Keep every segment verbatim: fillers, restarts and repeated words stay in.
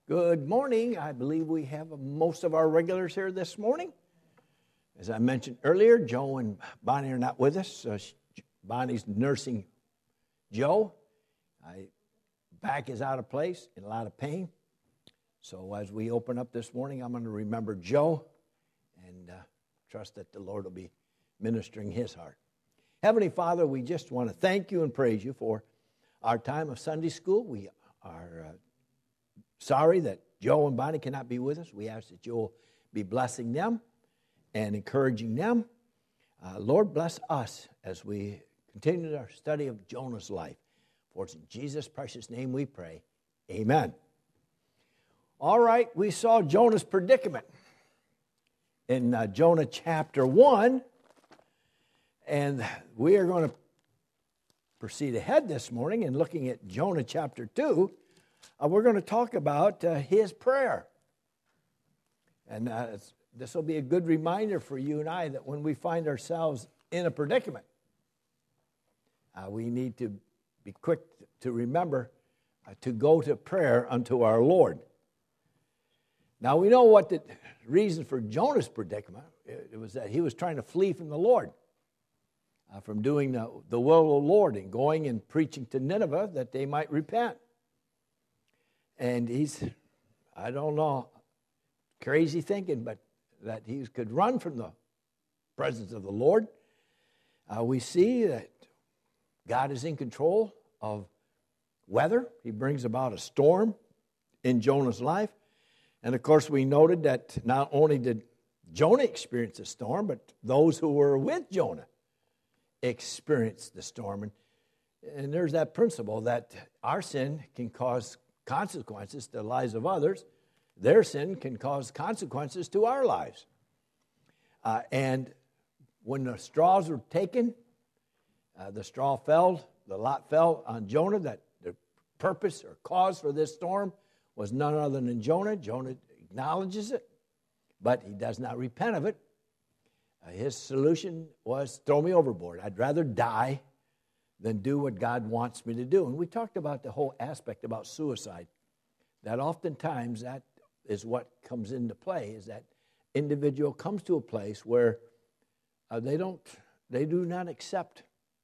Good morning. I believe we have most of our regulars here this morning. As I mentioned earlier, Joe and Bonnie are not with us. Uh, Bonnie's nursing Joe. I, back is out of place, in a lot of pain. So as we open up this morning, I'm going to remember Joe and uh, trust that the Lord will be ministering his heart. Heavenly Father, we just want to thank you and praise you for our time of Sunday school. We are uh, sorry that Joe and Bonnie cannot be with us. We ask that you'll be blessing them and encouraging them. Uh, Lord, bless us as we continue our study of Jonah's life. For it's in Jesus' precious name we pray. Amen. All right, we saw Jonah's predicament in uh, Jonah chapter one. And we are going to proceed ahead this morning and looking at Jonah chapter two. Uh, we're going to talk about uh, his prayer. And uh, this will be a good reminder for you and I that when we find ourselves in a predicament, uh, we need to be quick to remember uh, to go to prayer unto our Lord. Now, we know what the reason for Jonah's predicament. It, it was that he was trying to flee from the Lord, uh, from doing the, the will of the Lord and going and preaching to Nineveh that they might repent. And he's, I don't know, crazy thinking, but that he could run from the presence of the Lord. Uh, we see that God is in control of weather. He brings about a storm in Jonah's life. And of course, we noted that not only did Jonah experience a storm, but those who were with Jonah experienced the storm. And, and there's that principle that our sin can cause consequences to the lives of others. Their sin can cause consequences to our lives. Uh, and when the straws were taken, uh, the straw fell, the lot fell on Jonah, that the purpose or cause for this storm was none other than Jonah. Jonah acknowledges it, but he does not repent of it. Uh, his solution was, throw me overboard. I'd rather die than do what God wants me to do. And we talked about the whole aspect about suicide, that oftentimes that is what comes into play, is that individual comes to a place where uh, they don't, they do not accept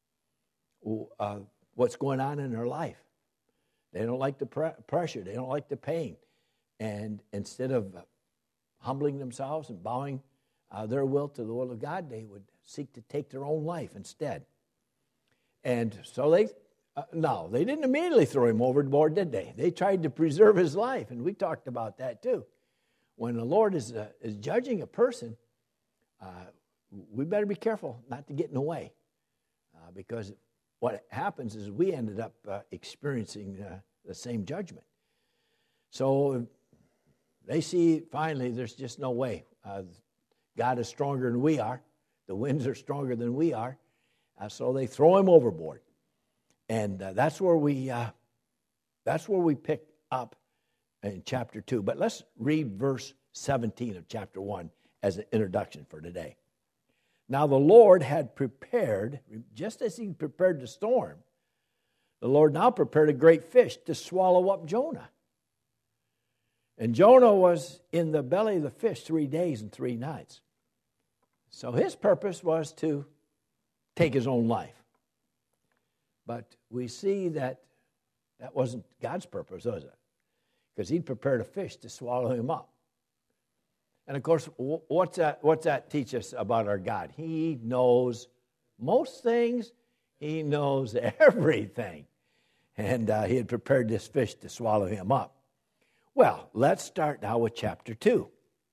uh, what's going on in their life. They don't like the pre- pressure. They don't like the pain. And instead of humbling themselves and bowing uh, their will to the will of God, they would seek to take their own life instead. And so they, uh, no, they didn't immediately throw him overboard, did they? They tried to preserve his life, and we talked about that too. When the Lord is uh, is judging a person, uh, we better be careful not to get in the way, uh, because what happens is we ended up uh, experiencing uh, the same judgment. So they see finally there's just no way. Uh, God is stronger than we are. The winds are stronger than we are. Uh, so they throw him overboard, and uh, that's where we uh, that's where we pick up in chapter two. But let's read verse seventeen of chapter one as an introduction for today. Now the Lord had prepared, just as he prepared the storm, the Lord now prepared a great fish to swallow up Jonah. And Jonah was in the belly of the fish three days and three nights. So his purpose was to take his own life. But we see that that wasn't God's purpose, was it? Because he'd prepared a fish to swallow him up. And of course, what's that, what's that teach us about our God? He knows most things. He knows everything. And uh, he had prepared this fish to swallow him up. Well, let's start now with chapter two.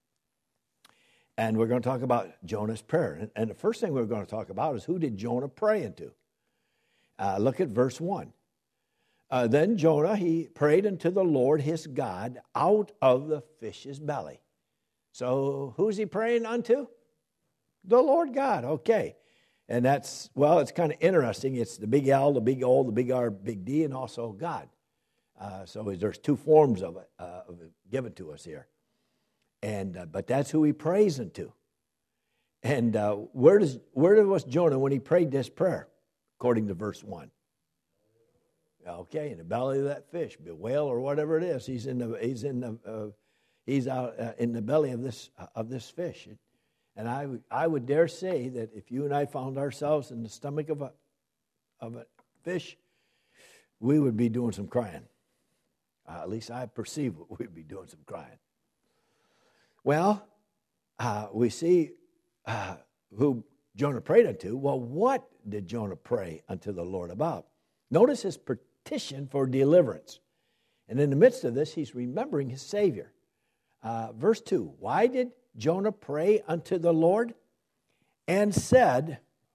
And we're going to talk about Jonah's prayer. And, and the first thing we're going to talk about is, who did Jonah pray into? Uh, look at verse one. Uh, then Jonah, he prayed unto the Lord his God out of the fish's belly. So who's he praying unto? The Lord God, okay. And that's, well, it's kind of interesting. It's the big L, the big O, the big R, big D, and also God. Uh, so there's two forms of it, uh, of it given to us here. And uh, but that's who he prays unto. And uh, where does where was Jonah when he prayed this prayer, according to verse one? Okay, in the belly of that fish, the whale or whatever it is, he's in the he's in the uh, he's out uh, in the belly of this uh, of this fish. And I would I would dare say that if you and I found ourselves in the stomach of a of a fish, we would be doing some crying. Uh, at least I perceive we'd be doing some crying. Well, uh, we see uh, who Jonah prayed unto. Well, what did Jonah pray unto the Lord about? Notice his petition for deliverance. And in the midst of this, he's remembering his Savior. Uh, verse two, why did Jonah pray unto the Lord? And said,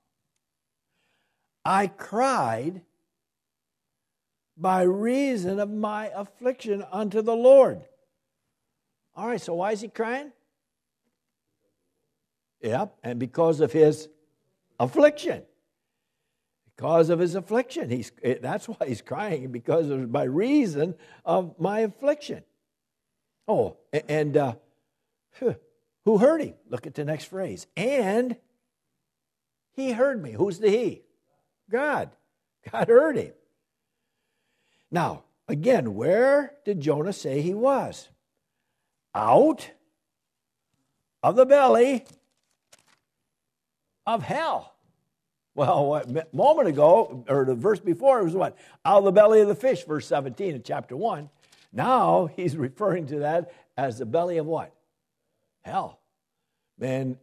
I cried by reason of my affliction unto the Lord. All right, so why is he crying? Yep, and because of his affliction. Because of his affliction. He's, that's why he's crying, because of by reason of my affliction. Oh, and uh, who heard him? Look at the next phrase. And he heard me. Who's the he? God. God heard him. Now, again, where did Jonah say he was? Out of the belly of hell. Well, a moment ago, or the verse before, it was what? Out of the belly of the fish, verse seventeen in chapter one. Now, he's referring to that as the belly of what? Hell. Man,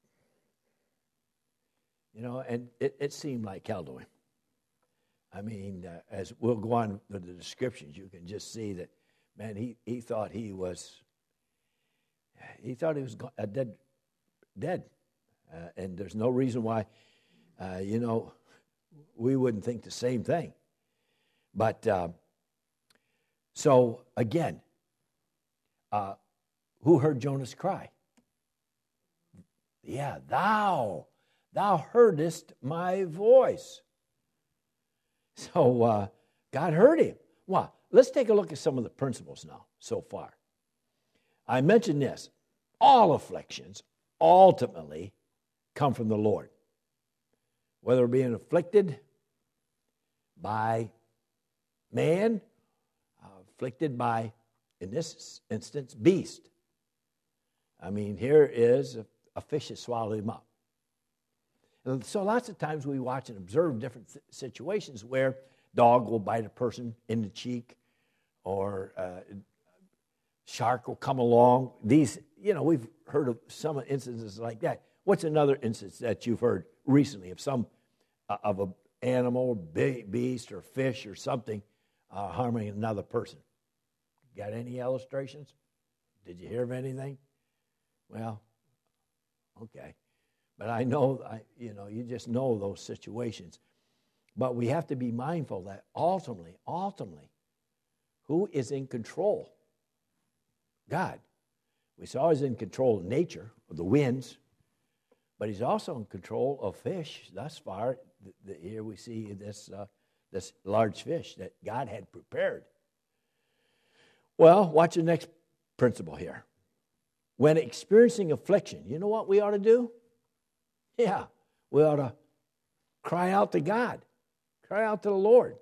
you know, and it, it seemed like hell to him. I mean, uh, as we'll go on with the descriptions, you can just see that, man, he, he thought he was, he thought he was uh, dead, dead. Uh, and there's no reason why, uh, you know, we wouldn't think the same thing. But, uh, so, again, uh, who heard Jonah's cry? Yeah, thou, thou heardest my voice. So uh, God heard him. Well, let's take a look at some of the principles now so far. I mentioned this. All afflictions ultimately come from the Lord. Whether being afflicted by man, uh, afflicted by, in this instance, beast. I mean, here is a, a fish that swallowed him up. And so lots of times we watch and observe different th- situations where dog will bite a person in the cheek, or uh, shark will come along. These, you know, we've heard of some instances like that. What's another instance that you've heard recently of some uh, of an animal, be- beast, or fish, or something uh, harming another person? Got any illustrations? Did you hear of anything? Well, okay. But I know, I, you know, you just know those situations. But we have to be mindful that ultimately, ultimately, who is in control? God. We saw he's in control of nature, of the winds, but he's also in control of fish. Thus far, the, the, here we see this, uh, this large fish that God had prepared. Well, watch the next principle here. When experiencing affliction, you know what we ought to do? Yeah, we ought to cry out to God. Cry out to the Lord.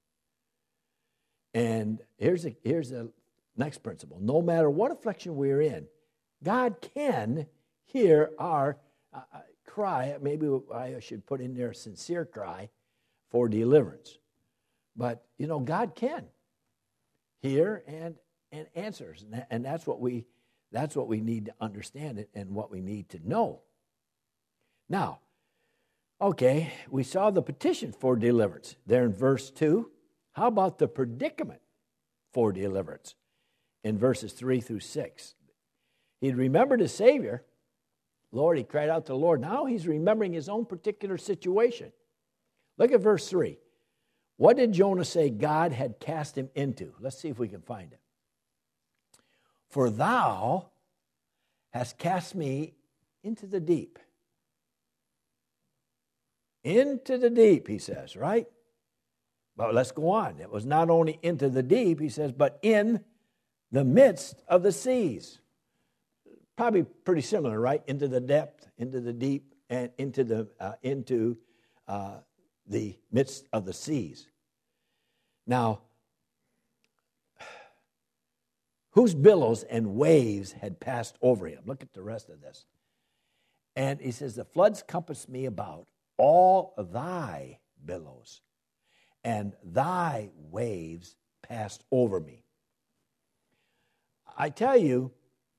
And here's the, here's the next principle. No matter what affliction we're in, God can hear our uh, cry. Maybe I should put in there a sincere cry for deliverance. But, you know, God can hear and, and answers. And, that, and that's what we that's what we need to understand it and what we need to know. Now, okay, we saw the petition for deliverance there in verse two. How about the predicament for deliverance in verses three through six? He'd remembered his Savior. Lord, he cried out to the Lord. Now he's remembering his own particular situation. Look at verse three. What did Jonah say God had cast him into? Let's see if we can find it. For thou hast cast me into the deep. Into the deep, he says, right? But let's go on. It was not only into the deep, he says, but in the midst of the seas. Probably pretty similar, right? Into the depth, into the deep, and into the uh, into uh, the midst of the seas. Now, whose billows and waves had passed over him. Look at the rest of this. And he says, the floods compassed me about, all thy billows and thy waves passed over me. I tell you,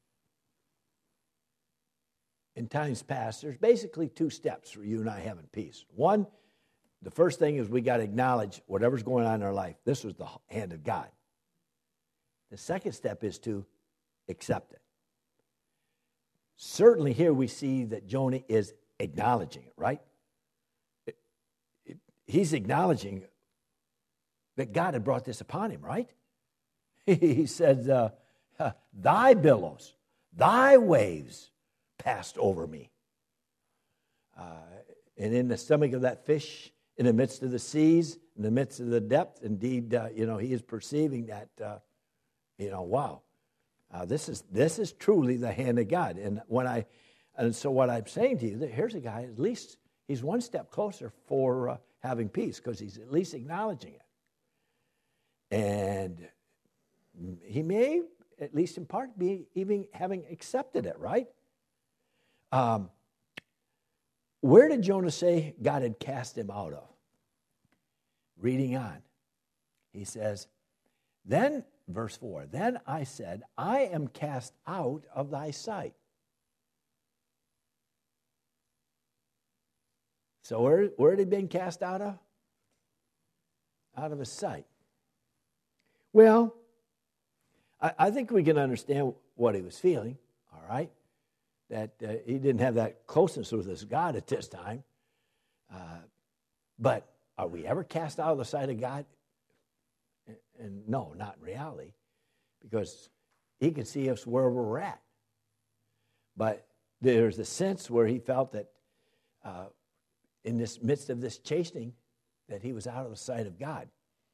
in times past, there's basically two steps for you and I having peace. One, the first thing is we got to acknowledge whatever's going on in our life. This was the hand of God. The second step is to accept it. Certainly here we see that Jonah is acknowledging it, right? It, it, he's acknowledging that God had brought this upon him, right? He said, uh, thy billows, thy waves passed over me. Uh, and in the stomach of that fish, in the midst of the seas, in the midst of the depth, indeed, uh, you know, he is perceiving that, uh, you know, wow, uh, this is this is truly the hand of God. And when I, and so what I'm saying to you, that here's a guy, at least he's one step closer for uh, having peace, because he's at least acknowledging it. And he may, at least in part, be even having accepted it, right? Um, where did Jonah say God had cast him out of? Reading on, he says, then, verse four, then I said, I am cast out of thy sight. So where, where had he been cast out of? Out of his sight. Well, I, I think we can understand what he was feeling, all right? That uh, he didn't have that closeness with his God at this time. Uh, but are we ever cast out of the sight of God? And, and no, not in reality, because he can see us wherever we're at. But there's a sense where he felt that uh, in this midst of this chastening, that he was out of the sight of God.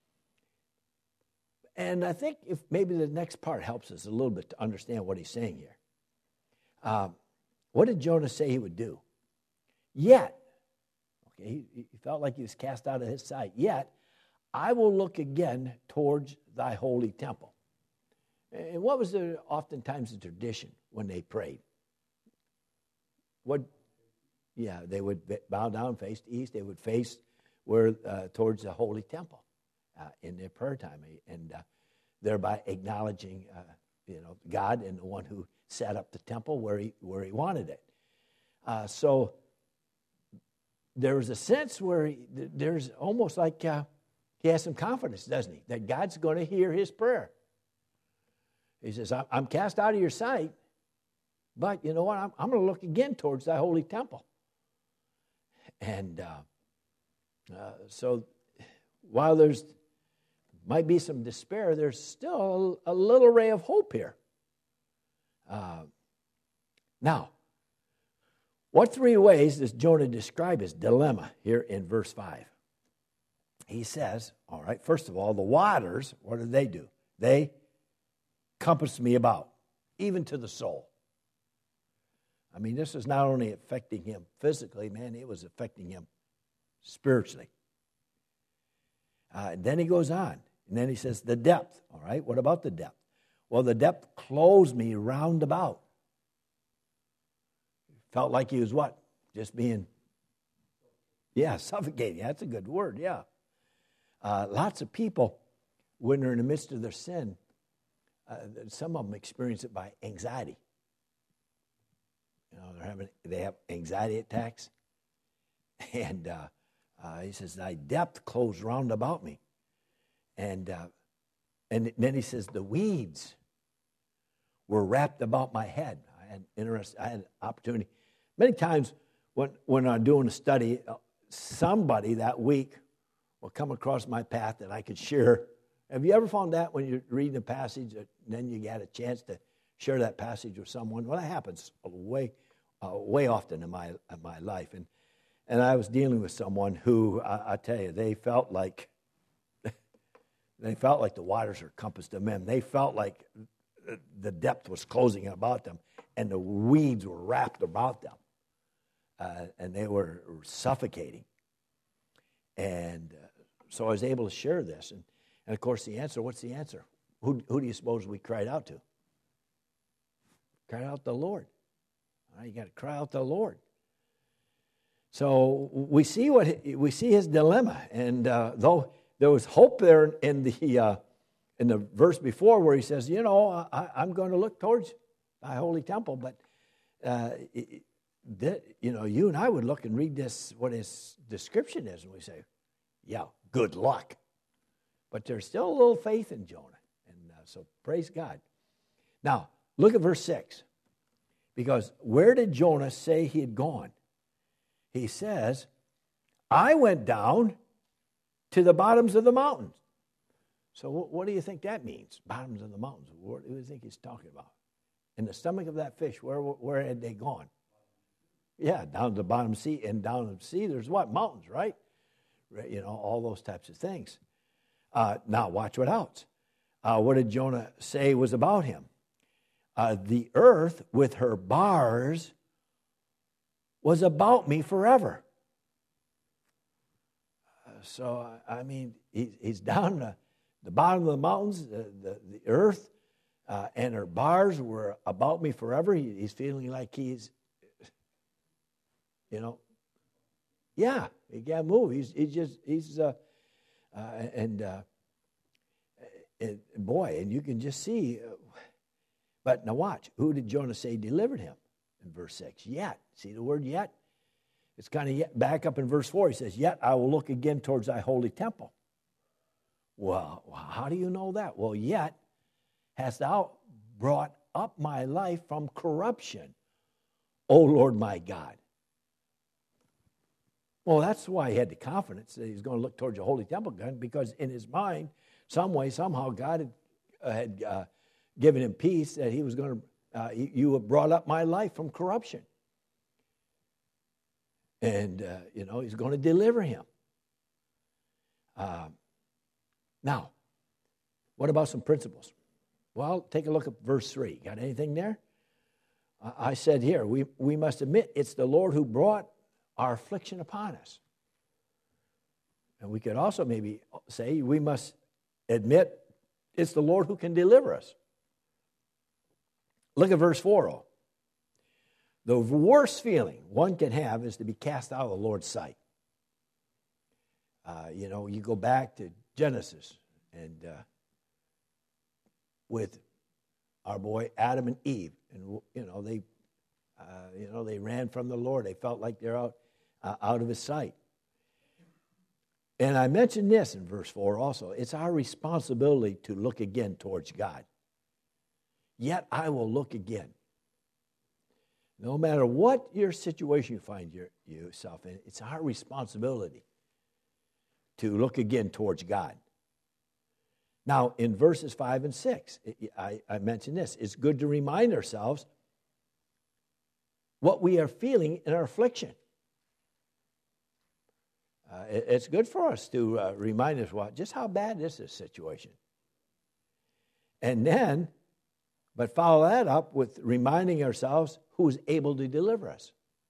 And I think if maybe the next part helps us a little bit to understand what he's saying here. Um, what did Jonah say he would do? Yet, okay, he, he felt like he was cast out of his sight. Yet, I will look again towards thy holy temple. And what was the, oftentimes the tradition when they prayed? What? Yeah, they would bow down, face east. They would face where uh, towards the holy temple. Uh, in their prayer time, and uh, thereby acknowledging, uh, you know, God and the one who set up the temple where he where he wanted it. Uh, so there was a sense where he, there's almost like uh, he has some confidence, doesn't he, that God's going to hear his prayer. He says, "I'm cast out of your sight, but you know what? I'm, I'm going to look again towards thy holy temple." And uh, uh, so, while there's might be some despair, there's still a little ray of hope here. Uh, now, what three ways does Jonah describe his dilemma here in verse five? He says, all right, first of all, the waters, what did they do? They compassed me about, even to the soul. I mean, this is not only affecting him physically, man, it was affecting him spiritually. Uh, and then he goes on, and then he says, the depth. All right, what about the depth? Well, the depth closed me round about. Felt like he was what? Just being, yeah, suffocating. That's a good word, yeah. Uh, lots of people, when they're in the midst of their sin, uh, some of them experience it by anxiety. You know, they're having, they have anxiety attacks. And uh, uh, he says, thy depth closed round about me. And uh, and then he says, the weeds were wrapped about my head. I had interest. I had an opportunity. Many times when, when I'm doing a study, somebody that week will come across my path that I could share. Have you ever found that when you're reading a passage and then you get a chance to share that passage with someone? Well, that happens way, uh, way often in my in my life. And and I was dealing with someone who, I, I tell you, they felt like they felt like the waters were compassed them in. They felt like the depth was closing about them, and the weeds were wrapped about them, uh, and they were, were suffocating. And uh, so I was able to share this, and And of course, the answer, what's the answer? Who, who do you suppose we cried out to? Cried out the Lord. All right, you got to cry out the Lord. So we see what we see his dilemma, and uh, though there was hope there in the uh, in the verse before where he says, you know, I, I'm going to look towards thy holy temple, but uh, it, that, you know, you and I would look and read this what his description is, and we say, yeah, good luck. But there's still a little faith in Jonah, and uh, so praise God. Now look at verse six, because where did Jonah say he had gone? He says, I went down to the bottoms of the mountains. So what, what do you think that means, bottoms of the mountains? What do you think he's talking about? In the stomach of that fish, where, where had they gone? Yeah, down to the bottom sea. And down to the sea, there's what? Mountains, right? You know, all those types of things. Uh, now, watch what else. Uh, what did Jonah say was about him? Uh, the earth with her bars was about me forever. Uh, so, I mean, he, he's down to the bottom of the mountains, the, the, the earth, uh, and her bars were about me forever. He, he's feeling like he's, you know, yeah, he can't move. He's, he's just, he's, uh, uh, and, uh, and boy, and you can just see, uh, but now watch, who did Jonah say delivered him? In verse six, yet. See the word yet? It's kind of yet. Back up in verse four, he says, yet I will look again towards thy holy temple. Well, how do you know that? Well, yet hast thou brought up my life from corruption, O Lord my God. Well, that's why he had the confidence that he's going to look towards the holy temple again, because in his mind, some way, somehow, God had, uh, had uh, given him peace that he was going to Uh, you, you have brought up my life from corruption. And, uh, you know, he's going to deliver him. Uh, now, what about some principles? Well, take a look at verse three. Got anything there? Uh, I said here, we, we must admit it's the Lord who brought our affliction upon us. And we could also maybe say we must admit it's the Lord who can deliver us. Look at verse four. Oh. The worst feeling one can have is to be cast out of the Lord's sight. Uh, you know, you go back to Genesis and uh, with our boy Adam and Eve, and you know they, uh, you know they ran from the Lord. They felt like they're out, uh, out of His sight. And I mentioned this in verse four also. It's our responsibility to look again towards God. Yet I will look again. No matter what your situation you find your, yourself in, it's our responsibility to look again towards God. Now, in verses five and six, I, I mentioned this. It's good to remind ourselves what we are feeling in our affliction. Uh, it, it's good for us to uh, remind us what, just how bad is this situation. And then, but follow that up with reminding ourselves who is able to deliver us.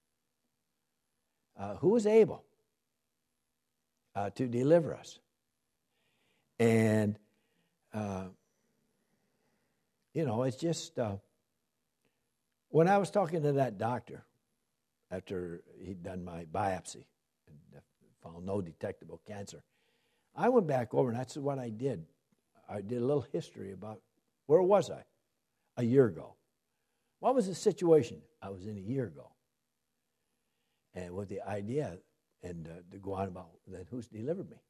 Uh, who is able uh, to deliver us? And, uh, you know, it's just, uh, when I was talking to that doctor after he'd done my biopsy and found no detectable cancer, I went back over and that's what I did. I did a little history about where was I a year ago. What was the situation I was in a year ago? And with the idea, and uh, to go on about then who's delivered me.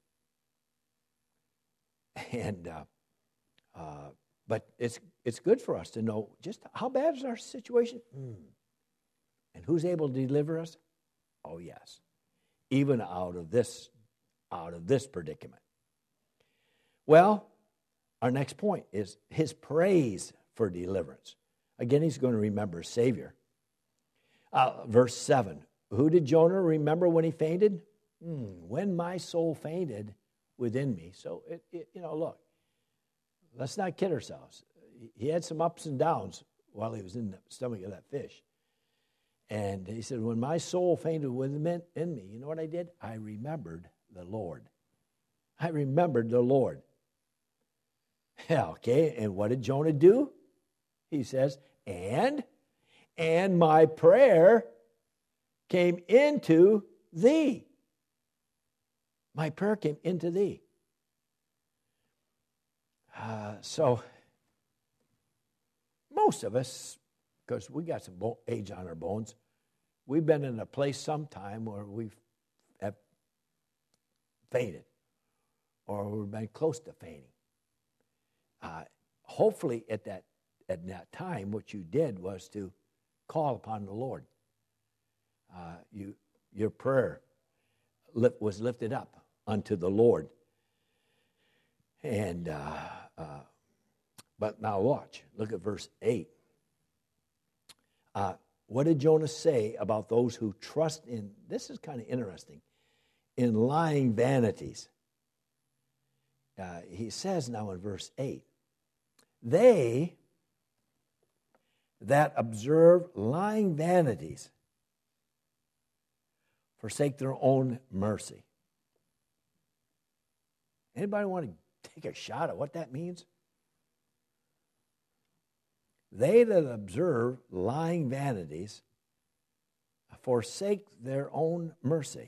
And uh, uh, but it's it's good for us to know just how bad is our situation, mm. and who's able to deliver us. Oh yes, even out of this out of this predicament. Well, our next point is his praise for deliverance. Again, he's going to remember his Savior. Uh, verse seven. Who did Jonah remember when he fainted? Hmm, when my soul fainted within me. So, it, it, you know, look, let's not kid ourselves. He had some ups and downs while he was in the stomach of that fish. And he said, when my soul fainted within me, you know what I did? I remembered the Lord. I remembered the Lord. Okay, and what did Jonah do? He says, and, and my prayer came into thee. My prayer came into thee. Uh, so, most of us, because we got some bo- age on our bones, we've been in a place sometime where we've have fainted, or we've been close to fainting. Uh, hopefully, at that at that time, what you did was to call upon the Lord. Uh, you your prayer lift, was lifted up unto the Lord, and uh, uh, but now watch. Look at verse eight. Uh, what did Jonah say about those who trust in? This is kind of interesting. In lying vanities. Uh, he says now in verse eight, they that observe lying vanities forsake their own mercy. Anybody want to take a shot at what that means? They that observe lying vanities forsake their own mercy.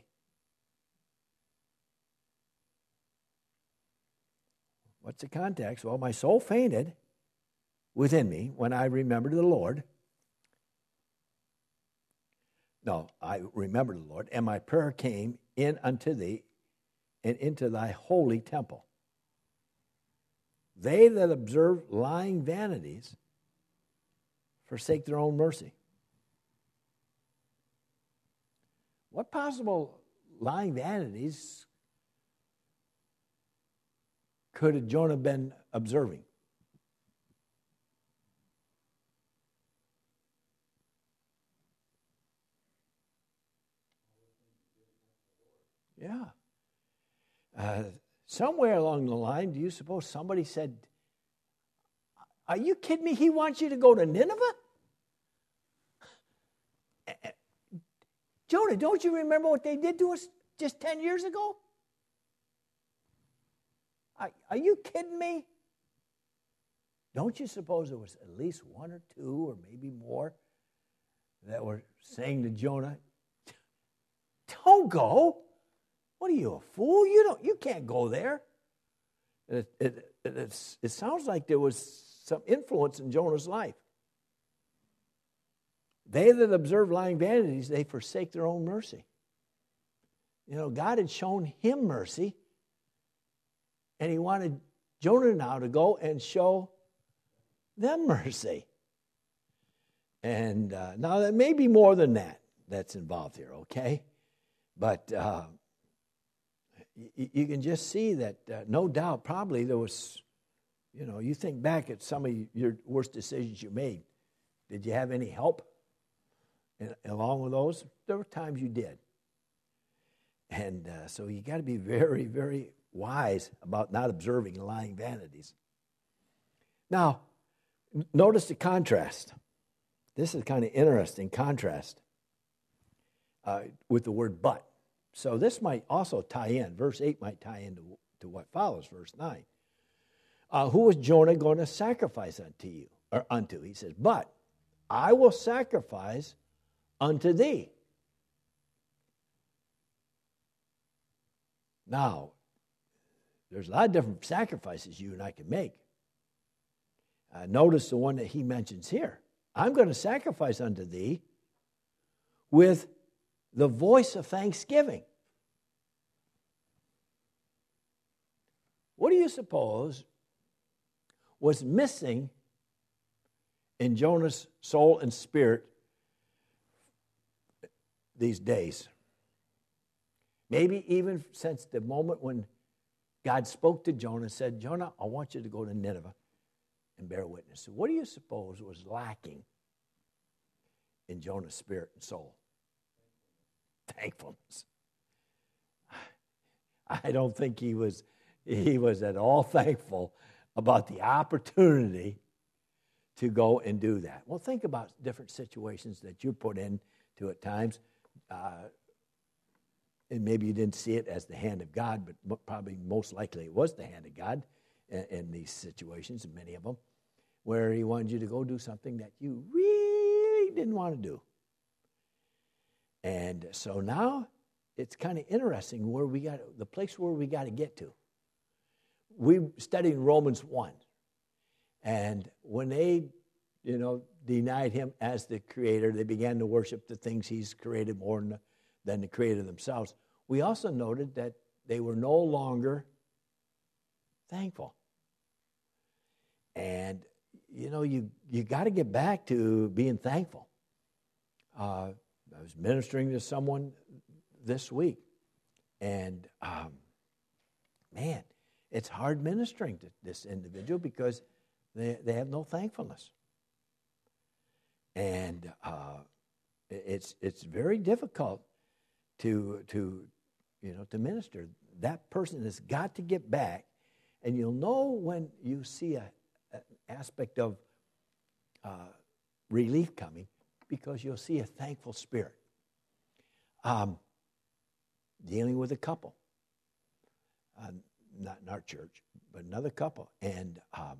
What's the context? Well, my soul fainted within me when I remembered the Lord. No, I remembered the Lord, and my prayer came in unto thee and into thy holy temple. They that observe lying vanities forsake their own mercy. What possible lying vanities could Jonah have been observing? Yeah. Uh, somewhere along the line, do you suppose somebody said, are you kidding me? He wants you to go to Nineveh? Jonah, don't you remember what they did to us just ten years ago? Are, are you kidding me? Don't you suppose there was at least one or two or maybe more that were saying to Jonah, don't go. What are you, a fool? You don't. You can't go there. It, it, it, it sounds like there was some influence in Jonah's life. They that observe lying vanities, they forsake their own mercy. You know, God had shown him mercy, and he wanted Jonah now to go and show them mercy. And uh, now there may be more than that that's involved here, okay? But uh, you, you can just see that uh, no doubt probably there was, you know, you think back at some of your worst decisions you made. Did you have any help in, along with those? There were times you did. And uh, so you got to be very, very wise about not observing lying vanities. Now, notice the contrast. This is kind of interesting contrast uh, with the word but. So this might also tie in. Verse eight might tie into to what follows, verse nine. Uh, who was Jonah going to sacrifice unto you, or unto? He says, but I will sacrifice unto thee. Now, there's a lot of different sacrifices you and I can make. Uh, notice the one that he mentions here. I'm going to sacrifice unto thee with the voice of thanksgiving. What do you suppose was missing in Jonah's soul and spirit these days? Maybe even since the moment when God spoke to Jonah and said, Jonah, I want you to go to Nineveh and bear witness. So what do you suppose was lacking in Jonah's spirit and soul? Thankfulness. I don't think he was he was at all thankful about the opportunity to go and do that. Well, think about different situations that you're put into at times. Uh, and maybe you didn't see it as the hand of God, but probably most likely it was the hand of God. in, in these situations, many of them, where he wanted you to go do something that you really didn't want to do. And so now it's kind of interesting where we got the place where we got to get to. We studied Romans one, and when they, you know, denied him as the creator, they began to worship the things he's created more than, than the creator themselves. We also noted that they were no longer thankful. And, you know, you, you got to get back to being thankful. Uh, I was ministering to someone this week, and, um, man, it's hard ministering to this individual because they, they have no thankfulness. And uh, it's it's very difficult to to you know to minister. That person has got to get back, and you'll know when you see a, an aspect of uh, relief coming because you'll see a thankful spirit. Um, dealing with a couple, uh, not in our church, but another couple, and um,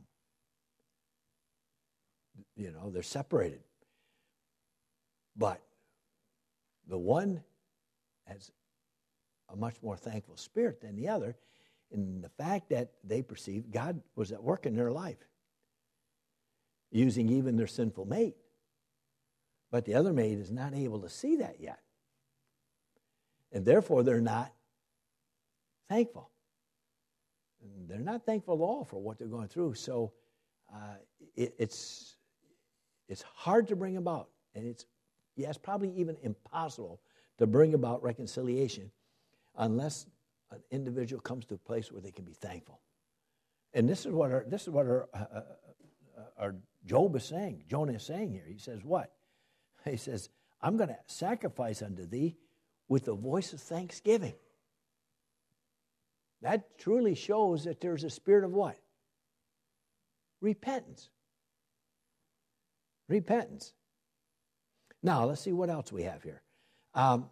you know they're separated. But the one has a much more thankful spirit than the other in the fact that they perceived God was at work in their life, using even their sinful mate. But the other mate is not able to see that yet. And therefore, they're not thankful. And they're not thankful at all for what they're going through. So uh, it, it's, it's hard to bring about, and it's Yes, probably even impossible to bring about reconciliation unless an individual comes to a place where they can be thankful. And this is what our, this is what our, uh, uh, our Job is saying. Jonah is saying here. He says what? He says, I'm going to sacrifice unto thee with the voice of thanksgiving. That truly shows that there's a spirit of what? Repentance. Repentance. Now, let's see what else we have here. Um,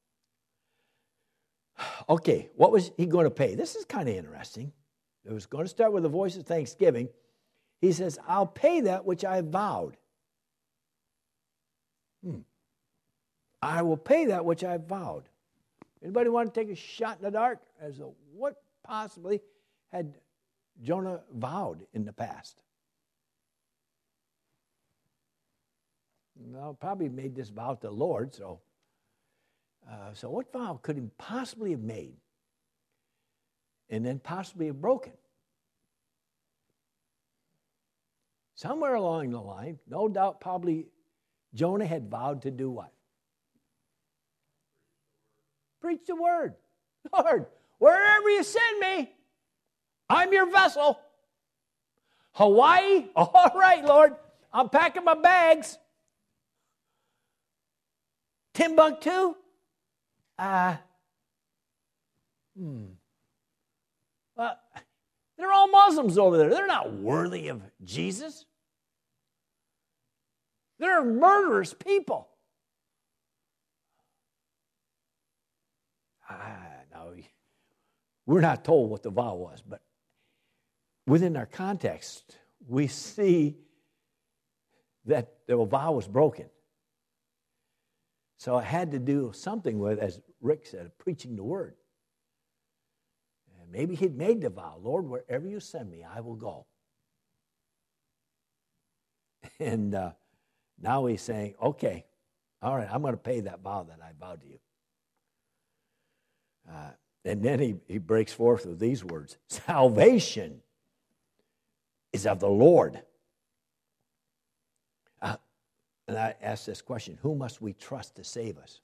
okay, what was he going to pay? This is kind of interesting. It was going to start with a voice of thanksgiving. He says, I'll pay that which I vowed. Hmm. I will pay that which I vowed. Anybody want to take a shot in the dark as to what possibly had Jonah vowed in the past? Well, probably made this vow to the Lord, so uh, so what vow could he possibly have made and then possibly have broken? Somewhere along the line, no doubt probably Jonah had vowed to do what? Preach the word. Lord, wherever you send me, I'm your vessel. Hawaii? All right, Lord, I'm packing my bags. Timbuktu? Uh, hmm. Well, they're all Muslims over there. They're not worthy of Jesus. They're murderous people. Ah, no, we're not told what the vow was, but within our context, we see that the vow was broken. So it had to do something with, as Rick said, preaching the word. And maybe he'd made the vow, Lord, wherever you send me, I will go. And uh, now he's saying, okay, all right, I'm going to pay that vow that I vowed to you. Uh, and then he, he breaks forth with these words, salvation is of the Lord. Uh, and I ask this question, who must we trust to save us?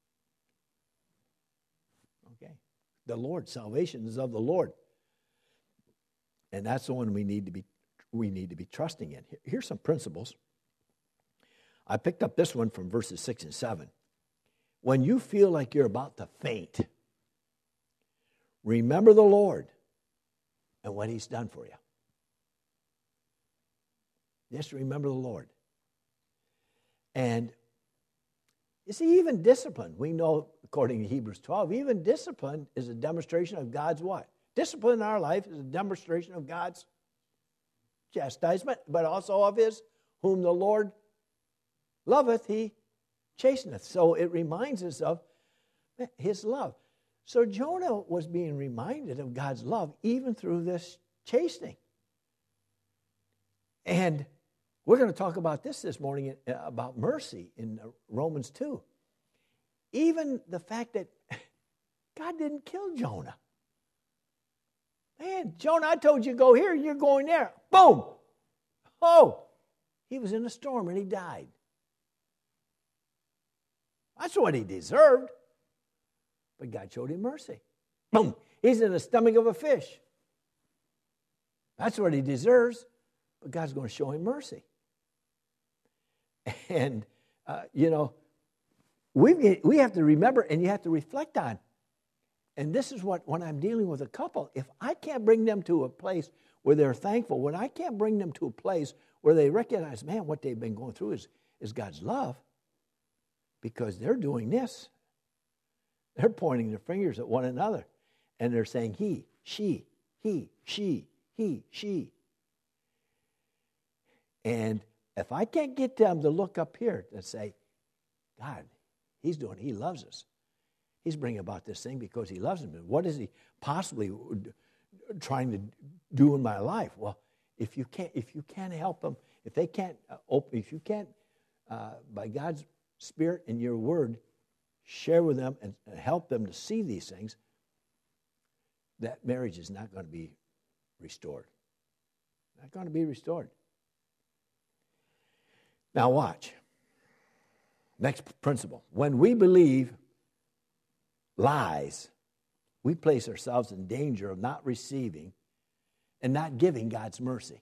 Okay, the Lord. Salvation is of the Lord. And that's the one we need to be we need to be trusting in. Here's some principles. I picked up this one from verses six and seven. When you feel like you're about to faint, remember the Lord and what he's done for you. Just remember the Lord. And you see, even discipline, we know, according to Hebrews twelve, even discipline is a demonstration of God's what? Discipline in our life is a demonstration of God's chastisement, but also of his, whom the Lord loveth, he chasteneth. So it reminds us of his love. So Jonah was being reminded of God's love even through this chastening. And we're going to talk about this this morning, about mercy in Romans two. Even the fact that God didn't kill Jonah. Man, Jonah, I told you to go here, you're going there. Boom! Oh, he was in a storm and he died. That's what he deserved. But God showed him mercy. Boom! He's in the stomach of a fish. That's what he deserves. But God's going to show him mercy. And, uh, you know, we we have to remember and you have to reflect on. And this is what, when I'm dealing with a couple, if I can't bring them to a place where they're thankful, when I can't bring them to a place where they recognize, man, what they've been going through is, is God's love, because they're doing this. They're pointing their fingers at one another. And they're saying, he, she, he, she, he, she. And if I can't get them to look up here and say, God, he's doing, he loves us. He's bringing about this thing because he loves him. What is he possibly trying to do in my life? Well, if you can't, if you can't help them, if they can't uh, open, if you can't, uh, by God's Spirit and your word, share with them and help them to see these things, that marriage is not going to be restored. Not going to be restored. Now watch. Next principle. When we believe lies, we place ourselves in danger of not receiving and not giving God's mercy.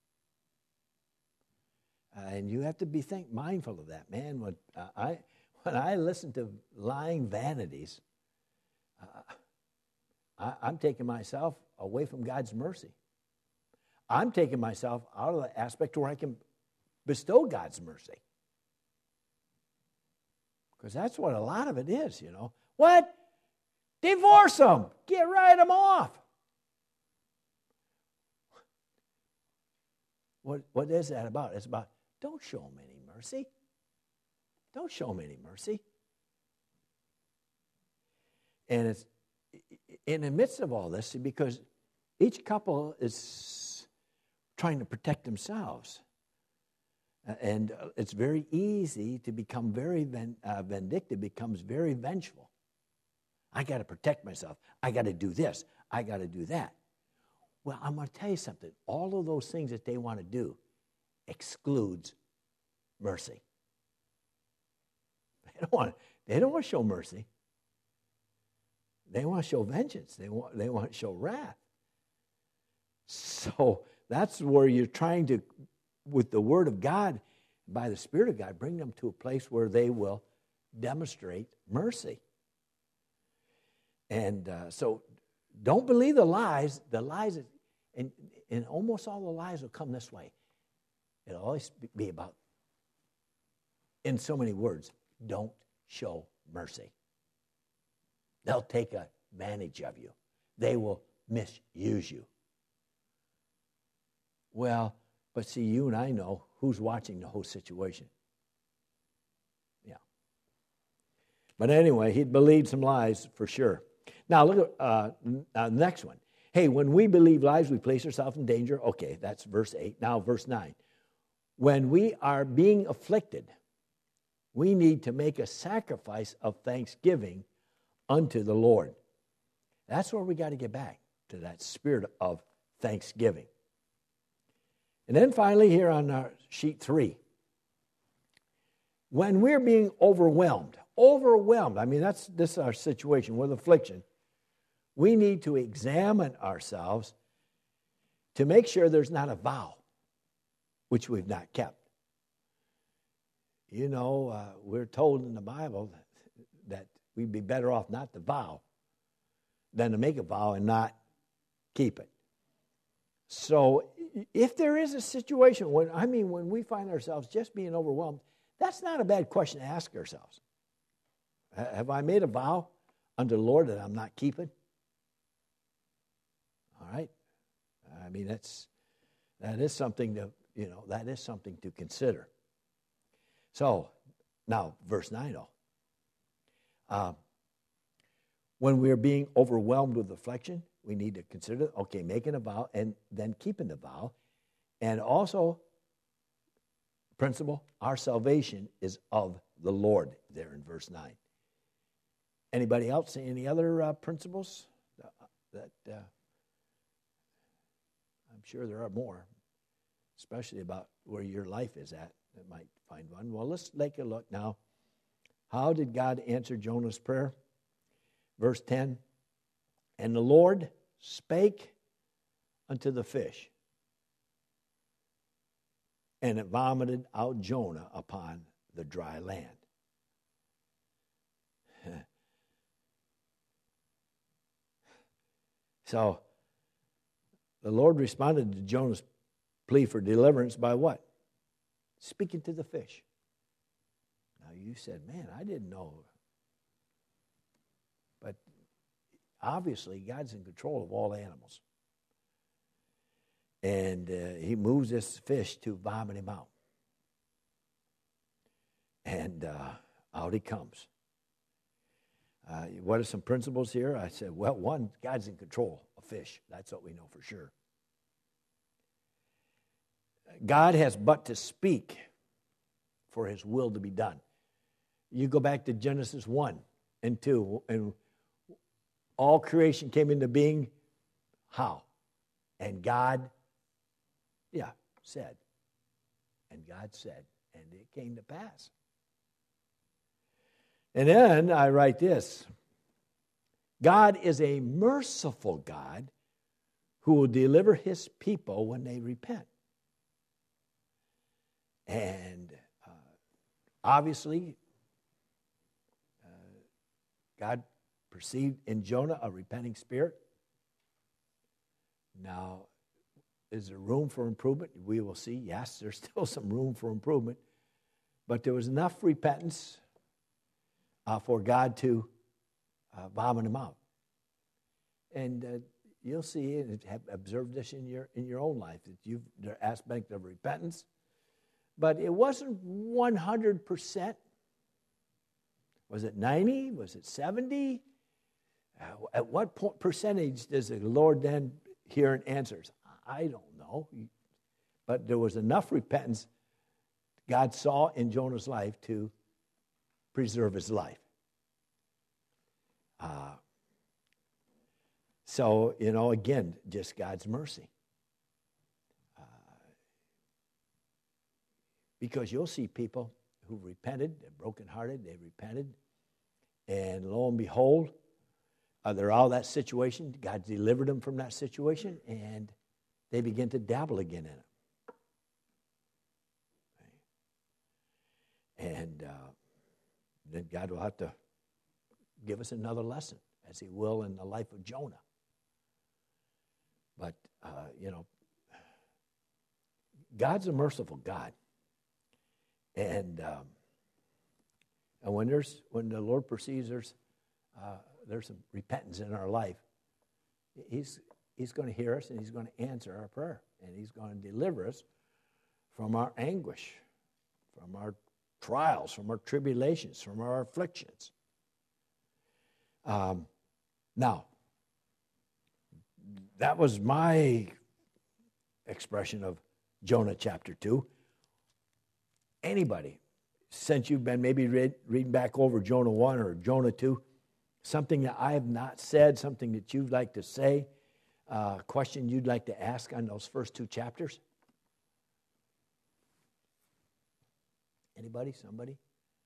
Uh, and you have to be think mindful of that, man. When uh, I when I listen to lying vanities, uh, I, I'm taking myself away from God's mercy. I'm taking myself out of the aspect where I can bestow God's mercy. Because that's what a lot of it is, you know. What? Divorce them. Get write them off. What, what is that about? It's about, don't show them any mercy. Don't show them any mercy. And it's in the midst of all this, because each couple is trying to protect themselves. And it's very easy to become very ven- uh, vindictive, becomes very vengeful. I got to protect myself. I got to do this. I got to do that. Well, I'm going to tell you something. All of those things that they want to do excludes mercy. They don't want, they don't want to show mercy. They want to show vengeance. They want, they want to show wrath. So that's where you're trying to, with the Word of God, by the Spirit of God, bring them to a place where they will demonstrate mercy. And uh, so don't believe the lies. The lies, and, and almost all the lies will come this way. It'll always be about, in so many words, don't show mercy. They'll take advantage of you. They will misuse you. Well, but see, you and I know who's watching the whole situation. Yeah. But anyway, he'd believed some lies for sure. Now, look at uh, uh, the next one. Hey, when we believe lies, we place ourselves in danger. Okay, that's verse eight. Now, verse nine. When we are being afflicted, we need to make a sacrifice of thanksgiving unto the Lord. That's where we got to get back to that spirit of thanksgiving. And then finally, here on our sheet three, when we're being overwhelmed, overwhelmed, I mean, that's this is our situation with affliction, we need to examine ourselves to make sure there's not a vow which we've not kept. You know, uh, we're told in the Bible that, that we'd be better off not to vow than to make a vow and not keep it. So if there is a situation, when I mean when we find ourselves just being overwhelmed, that's not a bad question to ask ourselves. Have I made a vow unto the Lord that I'm not keeping? All right? I mean, that's that is something to, you know, that is something to consider. So, now, verse nine, though. Uh, when we're being overwhelmed with affliction, we need to consider, okay, making a vow and then keeping the vow. And also, principle, our salvation is of the Lord, there in verse nine. Anybody else see any other uh, principles? Uh, that uh, I'm sure there are more, especially about where your life is at. That might find one. Well, let's take a look now. How did God answer Jonah's prayer? Verse ten, and the Lord spake unto the fish, and it vomited out Jonah upon the dry land. So, the Lord responded to Jonah's plea for deliverance by what? Speaking to the fish. Now, you said, man, I didn't know. But obviously, God's in control of all animals. And uh, he moves this fish to vomit him out. And uh, out he comes. Uh, what are some principles here? I said, well, one, God's in control of fish. That's what we know for sure. God has but to speak for his will to be done. You go back to Genesis one and two, and all creation came into being. How? And God, yeah, said. And God said, and it came to pass. And then I write this. God is a merciful God who will deliver his people when they repent. And uh, obviously, uh, God perceived in Jonah a repenting spirit. Now, is there room for improvement? We will see. Yes, there's still some room for improvement. But there was enough repentance uh, for God to uh, vomit him out. And uh, you'll see and have observed this in your in your own life, that you've the aspect of repentance. But it wasn't one hundred percent. Was it ninety? Was it seventy? Uh, at what point, percentage does the Lord then hear and answers? I don't know. But there was enough repentance God saw in Jonah's life to preserve his life. Uh, so, you know, again, just God's mercy. Uh, because you'll see people who repented, they're brokenhearted, they repented, and lo and behold, uh, they're out of that situation. God delivered them from that situation, and they begin to dabble again in it. And uh, then God will have to give us another lesson, as he will in the life of Jonah. But, uh, you know, God's a merciful God. And um, and when there's when the Lord perceives there's uh, there's some repentance in our life, he's he's going to hear us and he's going to answer our prayer, and he's going to deliver us from our anguish, from our trials, from our tribulations, from our afflictions. Um, now, that was my expression of Jonah chapter two. Anybody, since you've been maybe read, reading back over Jonah one or Jonah two, something that I have not said, something that you'd like to say, a uh, question you'd like to ask on those first two chapters? Anybody? Somebody?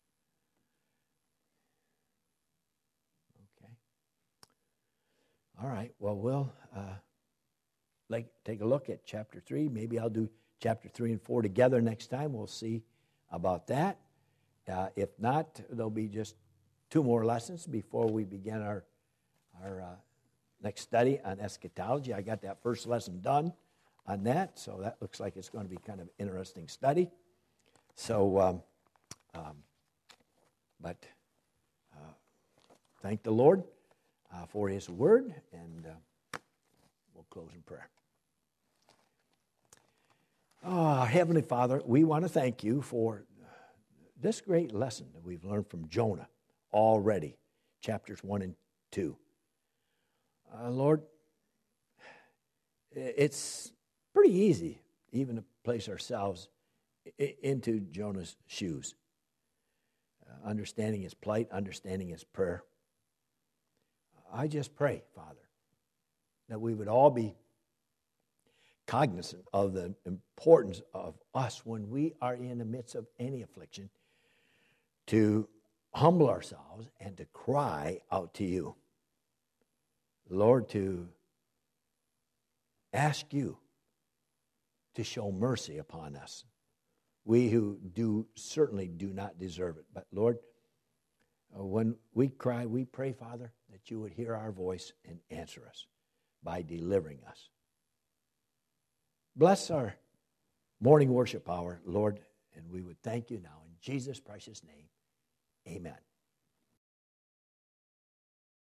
Okay. All right. Well, we'll uh, like take a look at chapter three. Maybe I'll do chapter three and four together next time. We'll see about that. Uh, if not, there'll be just two more lessons before we begin our our uh, next study on eschatology. I got that first lesson done on that, so that looks like it's going to be kind of an interesting study. So, um, um, but uh, thank the Lord uh, for his word, and uh, We'll close in prayer. Oh, Heavenly Father, we want to thank you for this great lesson that we've learned from Jonah already, chapters one and two. Uh, Lord, it's pretty easy even to place ourselves into Jonah's shoes, uh, understanding his plight, understanding his prayer. I just pray, Father, that we would all be cognizant of the importance of us when we are in the midst of any affliction to humble ourselves and to cry out to you. Lord, to ask you to show mercy upon us. We who do certainly do not deserve it. But Lord, when we cry, we pray, Father, that you would hear our voice and answer us by delivering us. Bless our morning worship hour, Lord, and we would thank you now in Jesus' precious name. Amen.